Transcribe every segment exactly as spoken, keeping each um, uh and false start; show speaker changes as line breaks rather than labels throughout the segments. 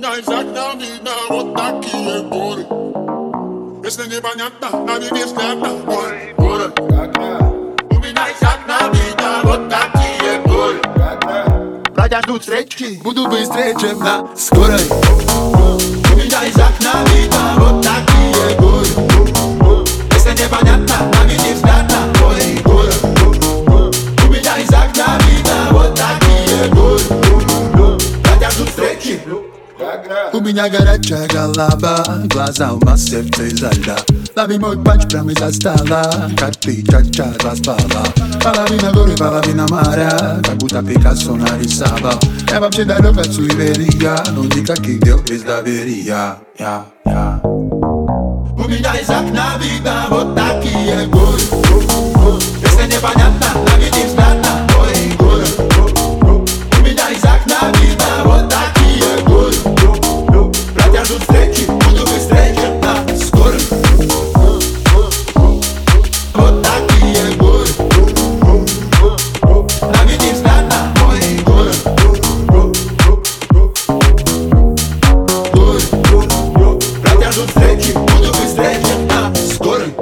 меня из окна видно вот такие горы. Если непонятно, нами взгляд на мой город. У меня из окна видно вот такие горы. Братья ждут встречи, буду быстрее, чем на скорой. У меня из окна видно вот такие горы. Если непонятно, нами взгляд на мой город. У меня из окна видно вот такие горы. Братья ждут встречи. У меня горячая голова, глаза у нас сердце изо льда. Лови мой панч прямо из-за стола, как ты ча-ча распала. Половина горы, половина моря, как будто Пикассо нарисовал. Я вообще далек от суеверия, но никаких дел без доверия. Я, я. У меня из окна видно вот такие горы. Если непонятно, наведи взгляд на мой город. У меня из окна видно вот такие горы. Братья ждут встречи, буду быстрее, чем на скорой. Вот такие горы. Наведи взгляд на мой город. Горы. Братья ждут встречи, буду быстрее, чем на скорой.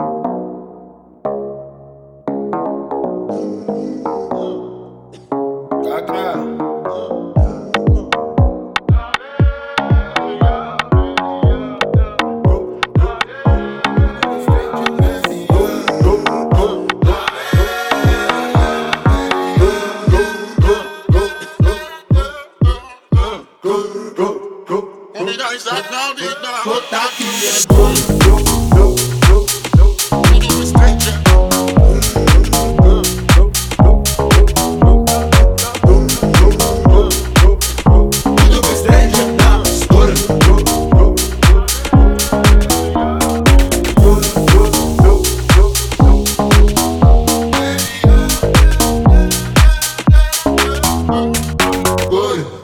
У меня из окна видно вот такие горы. Буду быстрее, чем Буду быстрее, чем на скорой. Горы.